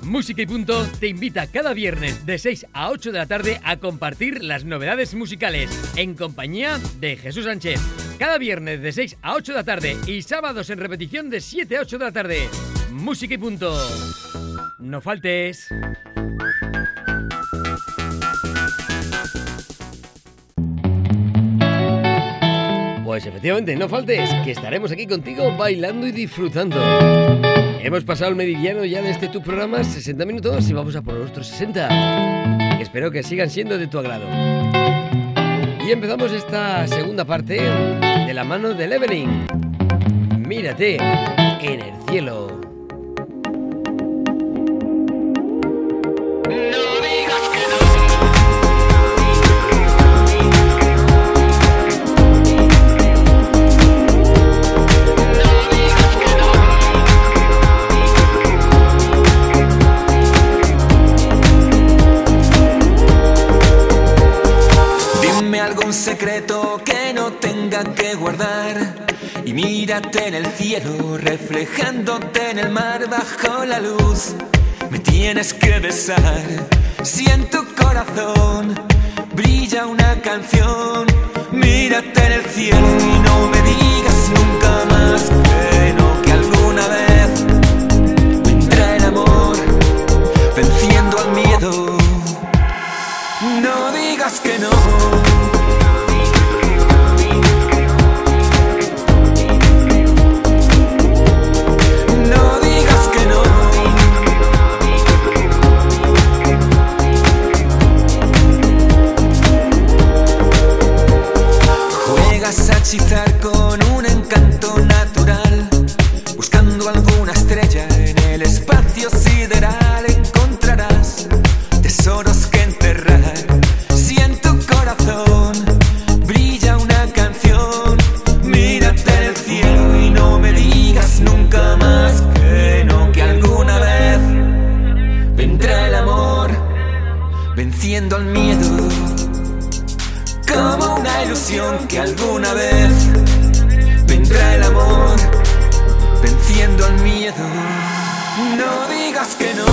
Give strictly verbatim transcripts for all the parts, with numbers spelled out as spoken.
Música y Punto te invita cada viernes de seis a ocho de la tarde a compartir las novedades musicales en compañía de Jesús Sánchez. Cada viernes de seis a ocho de la tarde y sábados en repetición de siete a ocho de la tarde. Música y Punto. No faltes. Pues efectivamente, no faltes, que estaremos aquí contigo bailando y disfrutando. Hemos pasado el meridiano ya de este tu programa, sesenta minutos, y vamos a por los otros sesenta. Que espero que sigan siendo de tu agrado. Y empezamos esta segunda parte de la mano de Evelyn. Mírate en el cielo. Un secreto que no tenga que guardar. Y mírate en el cielo, reflejándote en el mar bajo la luz. Me tienes que besar. Si en tu corazón brilla una canción, mírate en el cielo y no me digas nunca más que no, que alguna vez vendrá el amor venciendo al miedo. No digas que no. Hechizar con un encanto natural, buscando alguna estrella en el espacio sideral. Encontrarás tesoros que enterrar. Si en tu corazón brilla una canción, mírate en el cielo y no me digas nunca más que no, que alguna vez vendrá el amor venciendo al miedo. Como una ilusión que alguna vez vendrá el amor venciendo al miedo. No digas que no.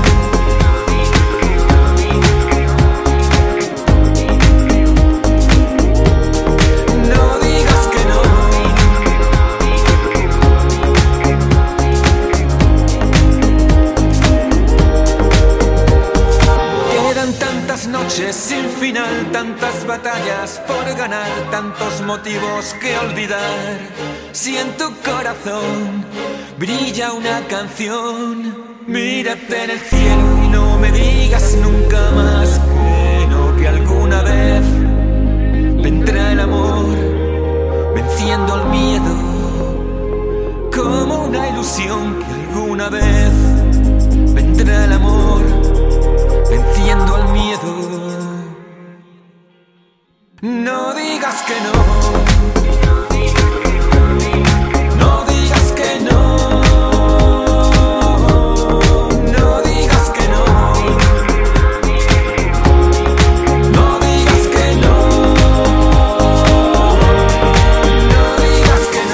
Noches sin final, tantas batallas por ganar, tantos motivos que olvidar. Si en tu corazón brilla una canción, mírate en el cielo y no me digas nunca más que no, que alguna vez vendrá el amor venciendo al miedo. Como una ilusión que alguna vez vendrá el amor venciendo al miedo. No digas que no. No digas que no. No digas que no. No digas que no. No digas que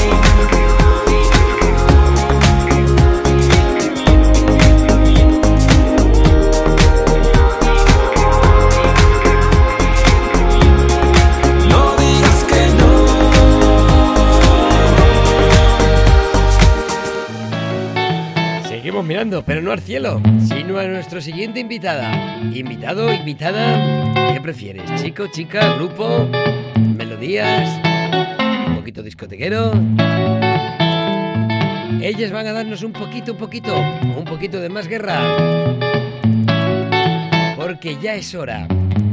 mirando, pero no al cielo, sino a nuestra siguiente invitada. Invitado, invitada, ¿qué prefieres? ¿Chico, chica, grupo, melodías, un poquito discotequero? Ellas van a darnos un poquito, un poquito, un poquito de más guerra, porque ya es hora.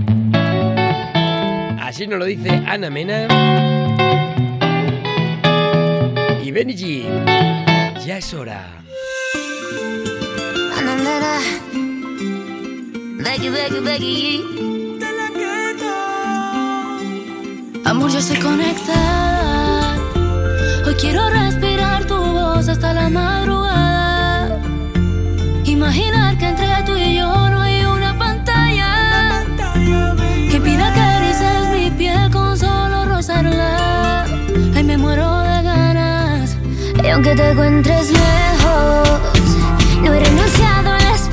Así nos lo dice Ana Mena y Benny G. Ya es hora. Becky, Becky, Becky. Amor, yo estoy conectada. Hoy quiero respirar tu voz hasta la madrugada. Imaginar que entre tú y yo no hay una pantalla, una pantalla que impida que erices mi piel con solo rozarla. Ay, me muero de ganas. Y aunque te encuentres lejos, no he renunciado a la esperanza.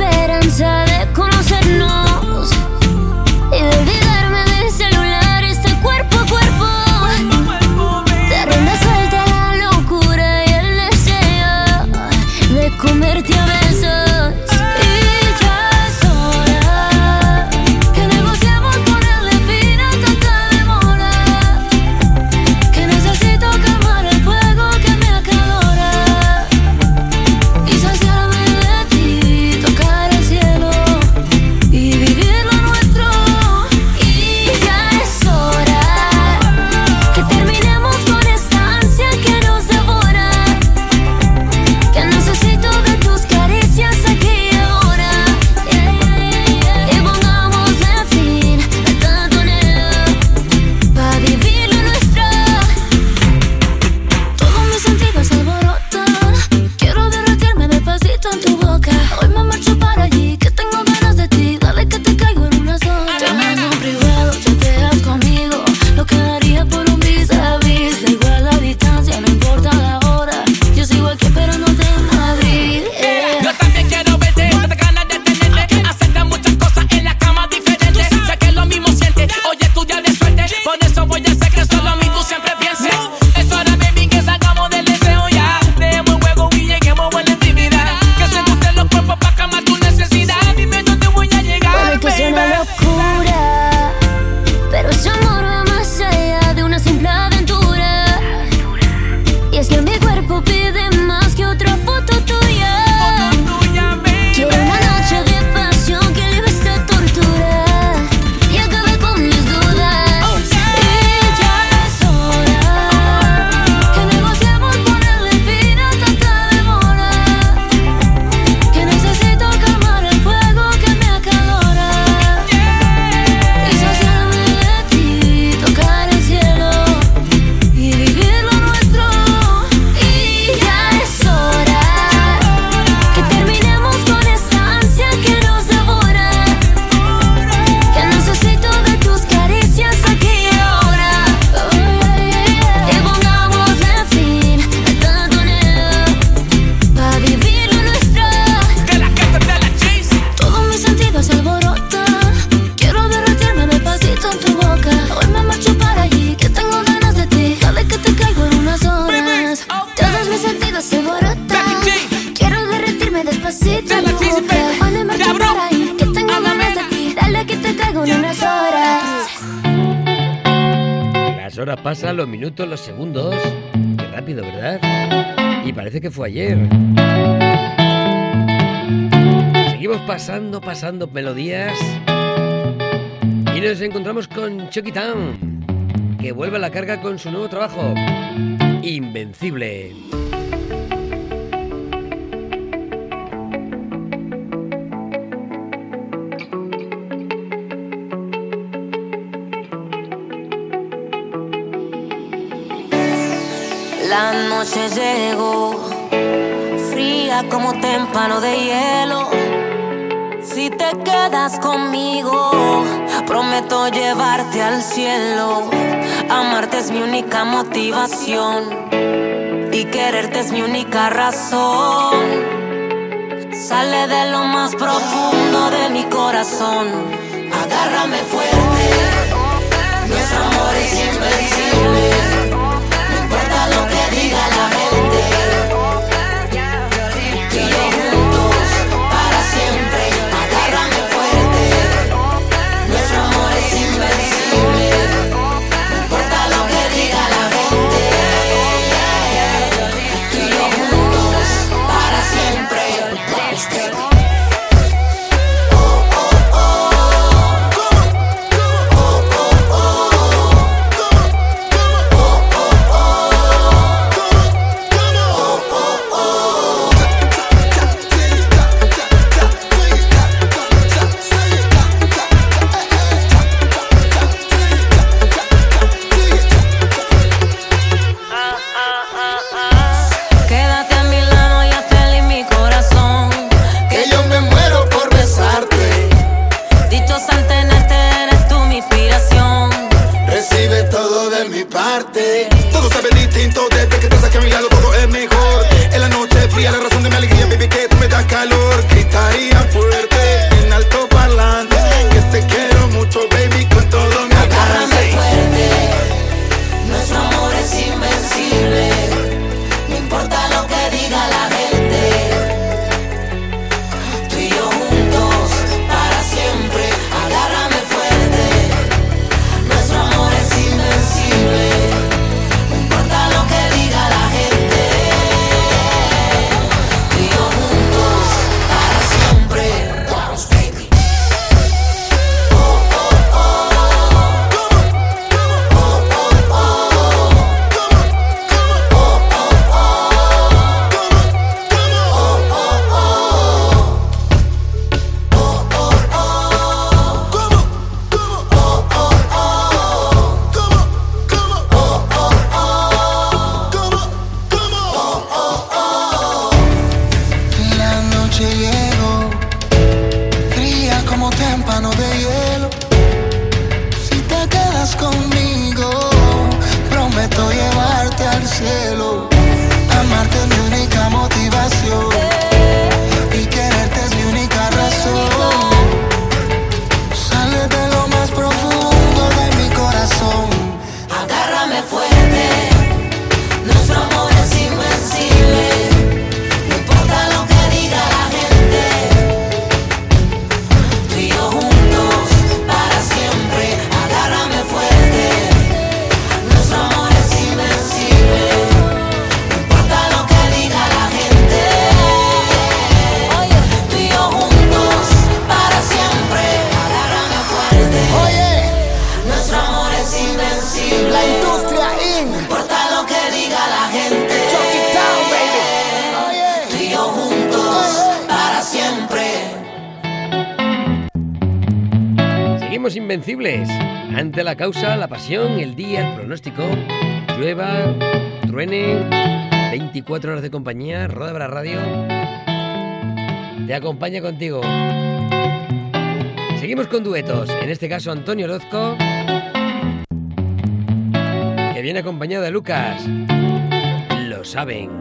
comerte a besos. Y ya es hora que negociemos ponerle fin a tanta demora, que necesito calmar el fuego que me acalora y saciarme de ti, tocar el cielo y vivir lo nuestro. Y ya es hora que terminemos con esta ansia que nos devora, que necesito de tus caricias aquí y ahora, y pongámosle fin a tanto anhelo pa' vivir lo nuestro. Todos mis sentidos se alborotan, quiero derretirme despacito en tu boca. Hoy me marcho para allí, que tengo ganas de ti. Dale que te caigo en una zona. Te mando un privado, chateas conmigo. Lo que daría por un vis a vis. Da igual la distancia, no importa la hora. Yo sigo aquí esperándote en Madrid. Yeah. Yo también quiero verte, no te ganas de tenerte. Hacerte muchas cosas en la cama diferentes. Sé que lo mismo sientes, hoy es tu día de suerte. Por eso voy a hacer que solo a mí tú siempre pienses. Es hora, baby, que salgamos del deseo ya. Dejemos el juego y lleguemos a la intimidad. Que se gusten los cuerpos pa' calmar tu necesidad. Dime dónde voy a llegar, Puede que sea una baby. locura, pero ese amor va más allá de una simple aventura. Y es que mi cuerpo pide más que otra foto tuya. Tuya, baby. Quiero una noche de pasión que libre esta tortura y acabe con mis dudas. Y ya es hora que negociemos ponerle fin a tanta demora, que necesito calmar el fuego que me acalora y saciarme de ti, tocar el cielo y vivir lo nuestro. Y ya es hora que terminemos con esta ansia que nos devora, que necesito de tus caricias aquí y ahora, y pongámosle fin a tanto anhelo pa' vivir lo nuestro. Que la gente te la chase. Todos mis sentidos se alborotan, quiero derretirme despacito en tu boca. Hoy me marcho para allí, que tengo ganas de ti. Dale que te caigo en unas horas. Todos mis sentidos se alborotan, quiero derretirme despacito en tu boca. Hoy me marcho para allí, que tengo ganas de ti. Dale que te caigo en unas horas. Las horas pasan, los minutos, los segundos. Qué rápido, ¿verdad? Y parece que fue ayer. Seguimos pasando, pasando melodías. Y nos encontramos con Chucky Town, que vuelve a la carga con su nuevo trabajo, Invencible. La noche llegó, fría como témpano de hielo. Si te quedas conmigo, prometo llevarte al cielo. Amarte es mi única motivación y quererte es mi única razón. Sale de lo más profundo de mi corazón. Agárrame fuerte, nuestro amor es invencible. No importa lo que diga la gente, tú y yo juntos para siempre. Agárrame fuerte, nuestro amor es invencible. No importa lo que diga la gente, tú y yo juntos para siempre. témpano de hielo. Si te quedas conmigo, prometo llevarte al cielo. Amarte es mi única motivación y quererte es mi única razón. Sale de lo más profundo de mi corazón. Agárrame fuerte, nuestro amor es invencible. No importa lo que diga la gente, tú y yo juntos para siempre. Agárrame fuerte, nuestro amor es invencible. No importa lo que diga la gente, tú y yo juntos para siempre. Agárrame fuerte, Oye, nuestro amor es invencible. la industria in. No importa lo que diga la gente, Chuck it down, baby. Oye, tú y yo juntos para siempre. Seguimos invencibles. Ante la causa, la pasión, el día, el pronóstico. Llueva, truene, veinticuatro horas de compañía. Roda Brava Radio te acompaña contigo. Seguimos con duetos. En este caso, Antonio Orozco, que viene acompañado de Lucas. Lo saben.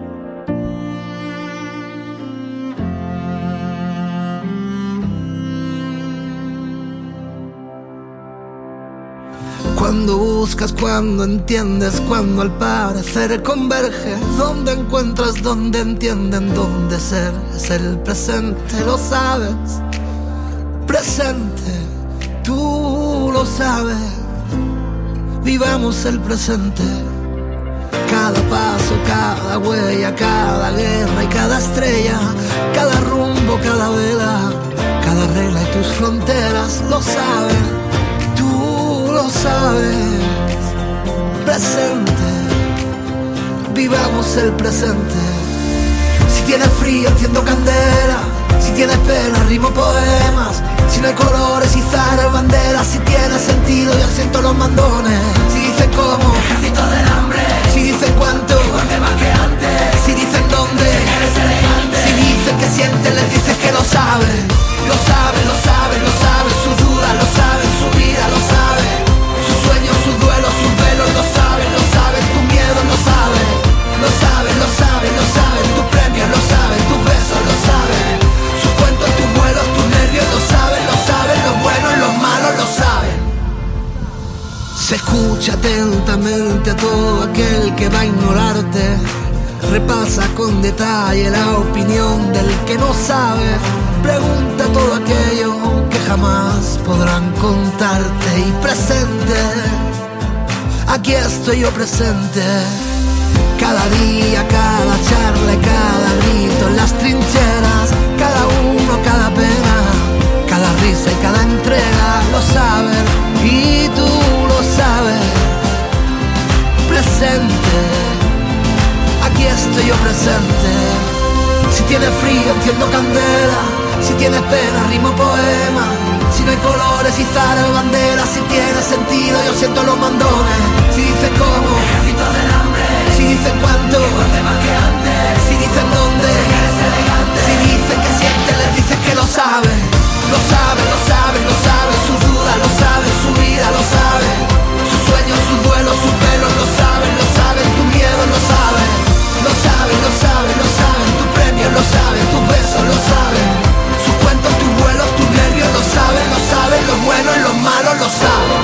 cuando buscas, cuando entiendes, cuando al parecer converge, donde encuentras, donde entienden, donde ser es el presente, lo sabes, presente, tú lo sabes, vivamos el presente, cada paso, cada huella, cada guerra y cada estrella, cada rumbo, cada vela, cada regla y tus fronteras, lo saben. Lo sabes, presente, vivamos el presente. Si tienes frío enciendo candela, si tienes pena rimo poemas, si no hay colores izar banderas, si tiene sentido yo siento los mandones. Si dicen cómo, ejército del hambre, si dicen cuánto, igual de más que antes, si dicen dónde, si eres elegante, si dicen que sienten les dices que lo saben, lo saben, lo saben, lo saben, sus dudas lo saben, su vida lo saben. Sueños, sus duelos, sus velos, lo saben, lo saben, tu miedo lo saben, lo saben, lo saben, lo saben, tus premios lo saben, tus besos lo saben, sus cuentos, tus vuelos, tus nervios lo saben, lo saben, los buenos, los malos lo saben. Se escucha atentamente a todo aquel que va a ignorarte, repasa con detalle la opinión del que no sabe, pregunta todo aquello que jamás podrán contarte y presente, aquí estoy yo presente, cada día, cada charla y cada grito en las trincheras, cada uno, cada pena, cada risa y cada entrega, lo saben y tú lo sabes, presente, aquí estoy yo presente, si tienes frío enciendo candela, si tienes pena rimo poema, si no hay colores izar banderas, si tiene sentido yo siento los mandones, si dicen cómo, ejército del hambre, si dicen cuánto, igual de más que antes, si dicen dónde, si eres elegante, si dicen que sienten les dices que lo saben, lo saben, lo saben, lo saben, sus dudas lo saben, su vida lo saben, sus sueños, sus duelos, sus pelos lo saben, lo saben, tu miedo lo saben, lo saben, lo saben, lo saben, tus premios lo saben, tus besos lo saben, sus cuentos, tus vuelos, tus nervios lo saben, lo saben, los buenos, los malos lo saben.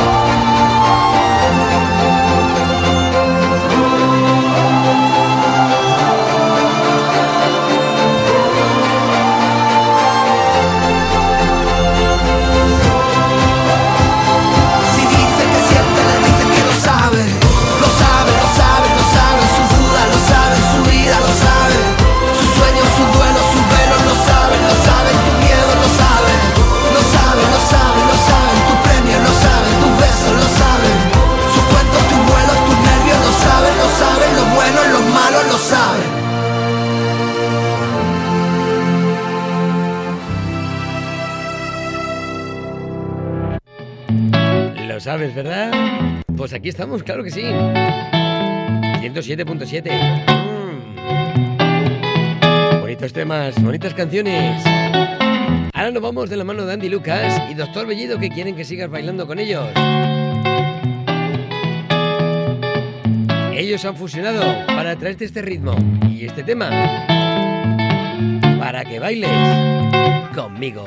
Lo sabes, ¿verdad? Pues aquí estamos, claro que sí. ciento siete punto siete. Mm. Bonitos temas, bonitas canciones. Ahora nos vamos de la mano de Andy Lucas y Doctor Bellido, que quieren que sigas bailando con ellos. Ellos han fusionado para traerte este ritmo y este tema para que bailes conmigo.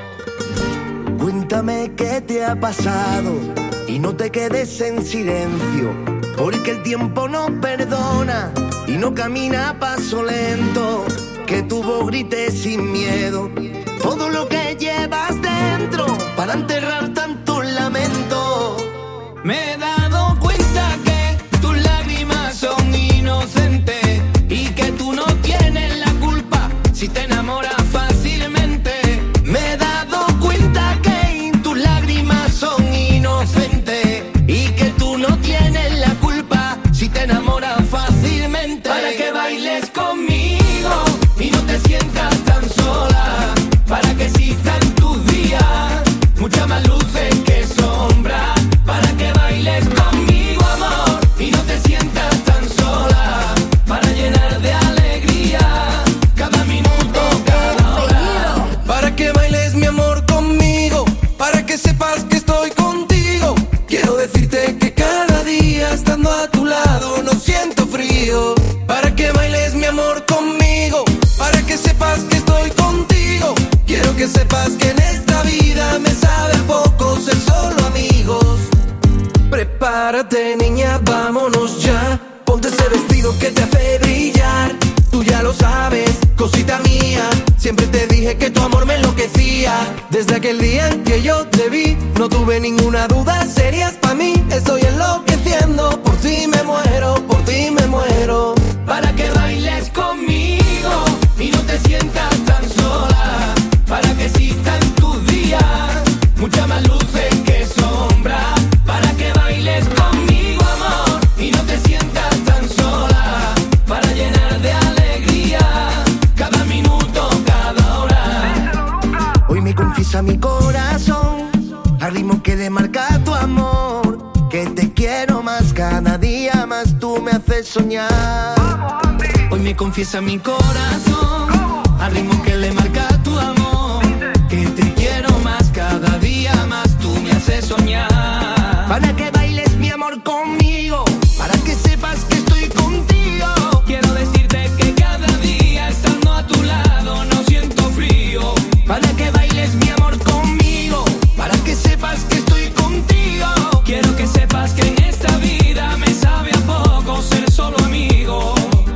Cuéntame qué te ha pasado y no te quedes en silencio, porque el tiempo no perdona y no camina a paso lento. Que tu voz grite sin miedo todo lo que llevas dentro para enterrar tanto lamento. Me he dado cuenta que tus lágrimas son inocentes y que tú no tienes la culpa si te enamoras fácilmente. Me he dado cuenta que tus lágrimas son inocentes y que tú no tienes la culpa si te enamoras fácilmente. Para que bailes conmigo y no te sientas tan sola, para que existan tus días muchas más luces que sombras, para que bailes conmigo, amor, y no te sientas tan sola, para llenar de alegría cada minuto, cada hora. Para que bailes, mi amor, conmigo, para que sepas que estoy contigo. Quiero decirte que cada día estando a tu lado no siento frío. Para que bailes, mi amor, conmigo, para que sepas que estoy contigo. Quiero que sepas que en esta vida me sabe a poco ser solo amigos. Prepárate, niña, vámonos ya. Ponte ese vestido que te hace brillar. Tú ya lo sabes, cosita mía. Siempre te dije que tu amor me enloquecía. Desde aquel día en que yo te vi, no tuve ninguna duda, serías pa' mí. Estoy enloqueciendo, por ti me muero, por ti me muero. Para que bailes conmigo y no te sientas tan sola, para que existan tus días muchas más luces que sombras, para que bailes conmigo, amor, y no te sientas tan sola, para llenar de alegría cada minuto, cada hora. Hoy me confiesa mi corazón al ritmo que le marca tu amor, que te quiero más, cada día más tú me haces soñar. Hoy me confiesa mi corazón al ritmo que le marca tu amor, que te quiero más, cada día más tú me haces soñar. Para que bailes, mi amor, conmigo, para que sepas que estoy contigo. Quiero decirte que cada día estando a tu lado no siento frío. Para que bailes, mi amor, conmigo, para que sepas que estoy contigo. Quiero que sepas que en esta vida me sabe a poco ser solo amigo.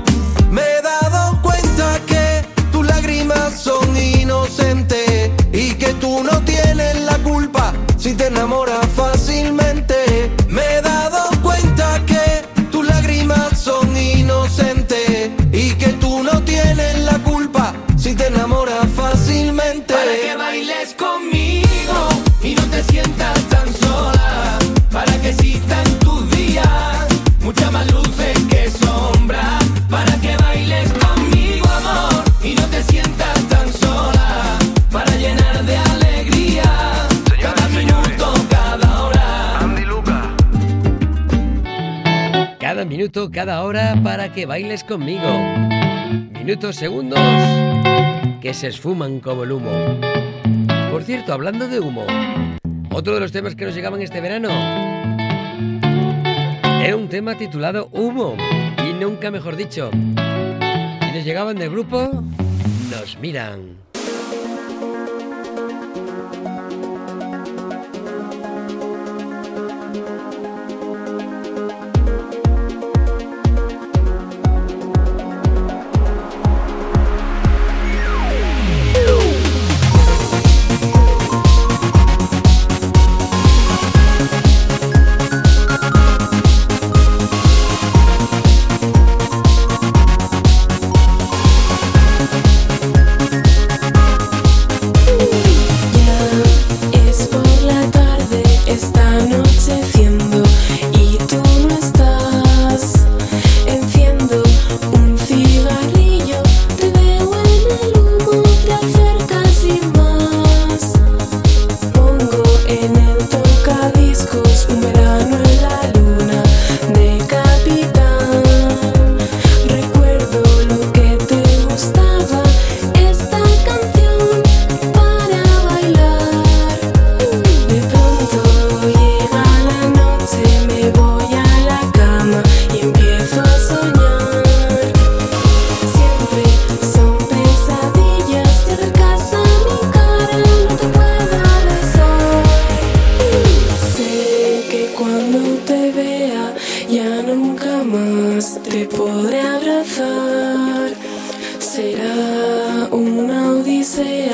Me he dado cuenta que tus lágrimas son inocentes y que tú no tienes la culpa si te enamoras fácilmente. Me he dado cuenta que tus lágrimas son inocentes y que tú no tienes la culpa si te enamoras fácilmente. Para que bailes conmigo y no te sientas tan sola, para que existan tus días muchas más luces que sombras, para que bailes conmigo, amor, y no te sientas tan sola, para llenar de alegría cada minuto, cada hora. Andy Lucas. Cada minuto, cada hora para que bailes conmigo. Minutos, segundos que se esfuman como el humo. Por cierto, hablando de humo, otro de los temas que nos llegaban este verano era un tema titulado Humo, y nunca mejor dicho. Y nos llegaban del grupo Nos Miran.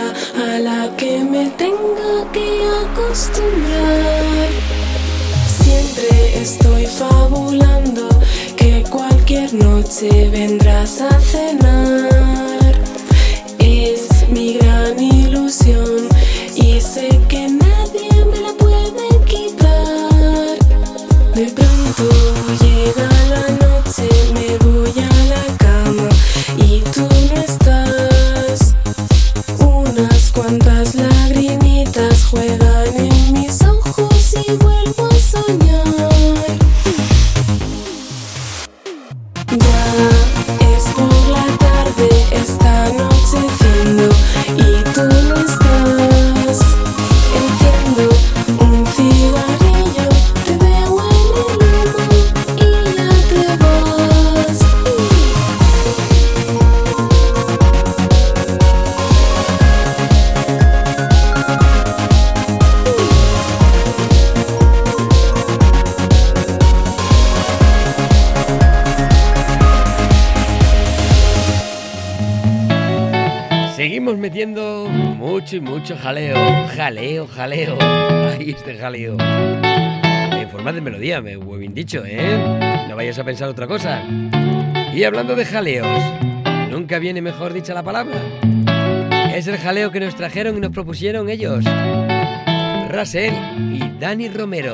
vida a la que me tenga que acostumbrar. Siempre estoy fabulando que cualquier noche vendrás a cenar. Es mi gran ilusión y sé que nadie me la puede quitar. De pronto llega la noche, me voy a la cama y tú no estás. Unas cuantas lagrimitas juegan en mis ojos y vuelvo a soñar. Ya es por la tarde, está anocheciendo y tú no estás. Enciendo un cigarrillo, te veo en el humo y ya te vas. Seguimos metiendo mucho y mucho jaleo, jaleo, jaleo. Ahí este jaleo. En forma de melodía, me muy bien dicho, ¿eh? No vayas a pensar otra cosa. Y hablando de jaleos, nunca viene mejor dicha la palabra. Es el jaleo que nos trajeron y nos propusieron ellos, Russell y Dani Romero.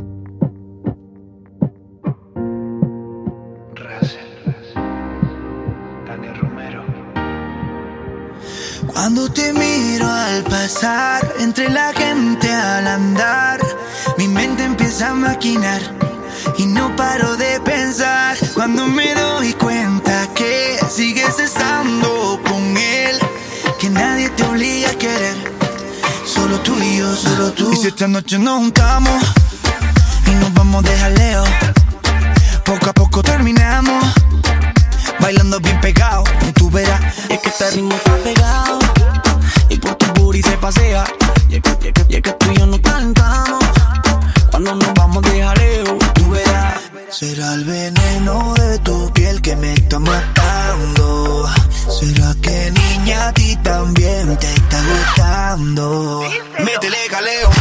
Cuando te miro al pasar, entre la gente al andar, mi mente empieza a maquinar y no paro de pensar. Cuando me doy cuenta que sigues estando con él, que nadie te obliga a querer, solo tú y yo, solo tú. Y si esta noche nos juntamos y nos vamos de jaleo, poco a poco terminamos bailando bien pegado, tú verás. Es que este ritmo está pegado y por tu booty se pasea. Y es que, y es que, y es que tú y yo nos calentamos cuando nos vamos de jaleo, tú verás. Será el veneno de tu piel que me está matando. ¿Será que niña a ti también te está gustando? Métele jaleo.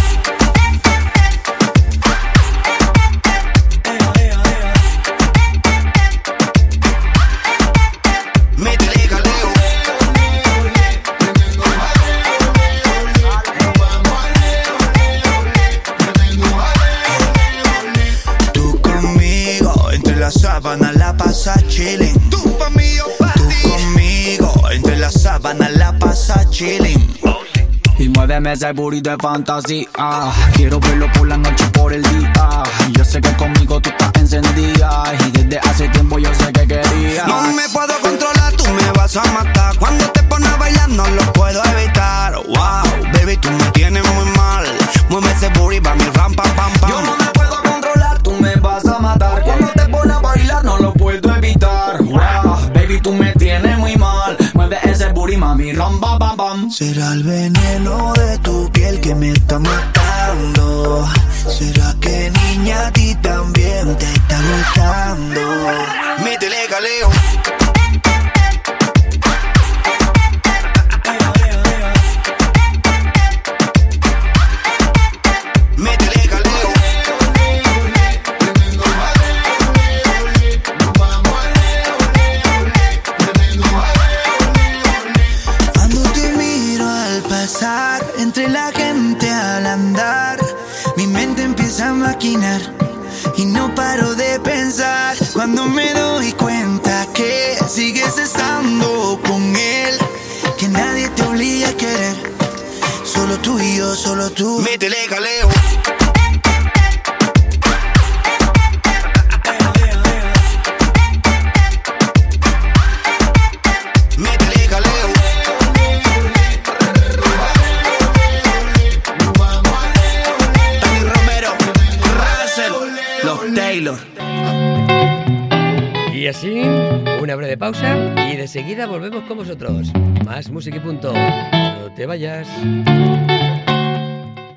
Sábana la pasa chillin'. Tú pa' mí, yo pa' ti. Tú conmigo, entre la sábana la pasa chillin'. Y muéveme ese booty de fantasía. Quiero verlo por la noche y por el día. Yo sé que conmigo tú estás encendida y desde hace tiempo yo sé que quería. No me puedo controlar, tú me vas a matar. Cuando te pones a bailar no lo puedo evitar. Wow, baby, tú me tienes muy mal. Mueve ese booty pa' mi ram, pam, pam, pam. Yo no me puedo controlar, tú me vas a matar. Cuando te pones a bailar no lo puedo evitar. Wow, baby, tú me tienes muy mal. Mueve ese booty, mami, ram, pam, pam, pam. Será el veneno de tu piel que me está matando. ¿Será que niña a ti también te está gustando? Métele jaleo. Entre la gente al andar, mi mente empieza a maquinar y no paro de pensar. Cuando me doy cuenta que sigues estando con él, que nadie te obliga a querer, solo tú y yo, solo tú. Métele jaleo. Y así, una breve pausa y de seguida volvemos con vosotros. Más música y punto. No te vayas.